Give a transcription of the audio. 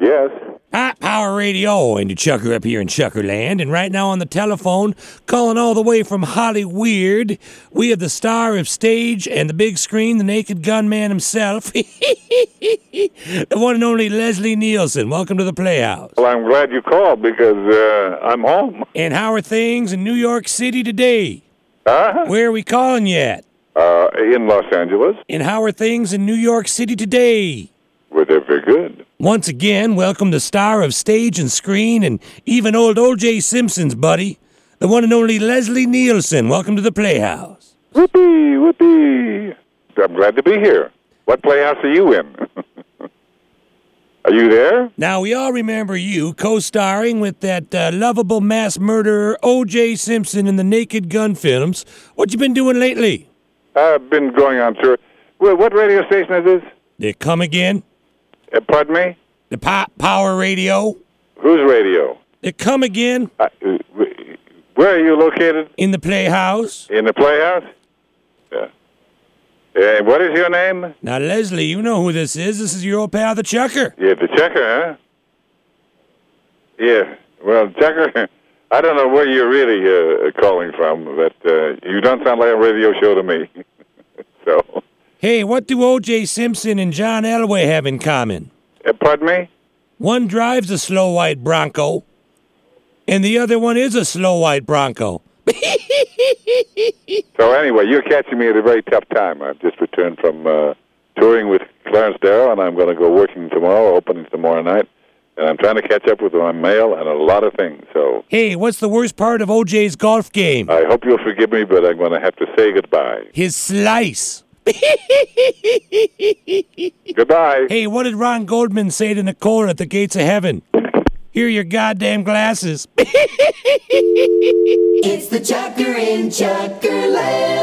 Yes. Hot Power Radio and Chucker up here in Chuckerland. And right now on the telephone, calling all the way from Hollyweird, we have the star of stage and the big screen, the Naked Gunman himself, the one and only Leslie Nielsen. Welcome to the Playhouse. Well, I'm glad you called because I'm home. And how are things in New York City today? Huh? Where are we calling you at? In Los Angeles. And how are things in New York City today? Well, they're very good. Once again, welcome the star of stage and screen and even old O.J. Simpson's buddy, the one and only Leslie Nielsen. Welcome to the Playhouse. Whoopee, whoopee. I'm glad to be here. What Playhouse are you in? Are you there? Now, we all remember you co-starring with that lovable mass murderer O.J. Simpson in the Naked Gun films. What you been doing lately? I've been going on tour. Well, what radio station is this? They come again? Pardon me? The Power Radio? Whose radio? They come again? Where are you located? In the Playhouse? In the Playhouse? Yeah. What is your name? Now, Leslie, you know who this is. This is your old pal, the Chucker. Yeah, the Chucker, huh? Yeah. Well, Chucker, I don't know where you're really calling from, but you don't sound like a radio show to me. So. Hey, what do O.J. Simpson and John Elway have in common? Pardon me? One drives a slow white Bronco, and the other one is a slow white Bronco. So anyway, you're catching me at a very tough time. I've just returned from touring with Clarence Darrow, and I'm going to go working tomorrow, opening tomorrow night. And I'm trying to catch up with my mail and a lot of things. So. Hey, what's the worst part of O.J.'s golf game? I hope you'll forgive me, but I'm going to have to say goodbye. His slice. Goodbye. Hey, what did Ron Goldman say to Nicole at the gates of heaven? Here are your goddamn glasses. It's the Chucker in Chuckerland.